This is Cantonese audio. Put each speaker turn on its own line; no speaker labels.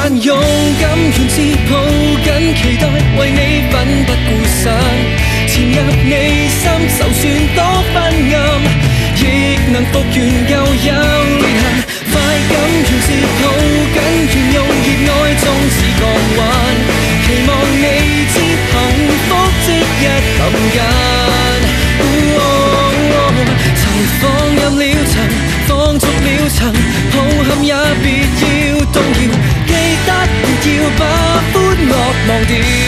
扮勇敢，願知抱緊期待，為你奮不顧身，潛入你心，就算多昏暗，亦能復原舊有裂痕。快感願是抱緊，願用熱愛終止降溫，期望你知幸福即一臨近。曾放任了塵，放逐了塵，抱憾也別要動搖，記得別要把歡樂忘掉。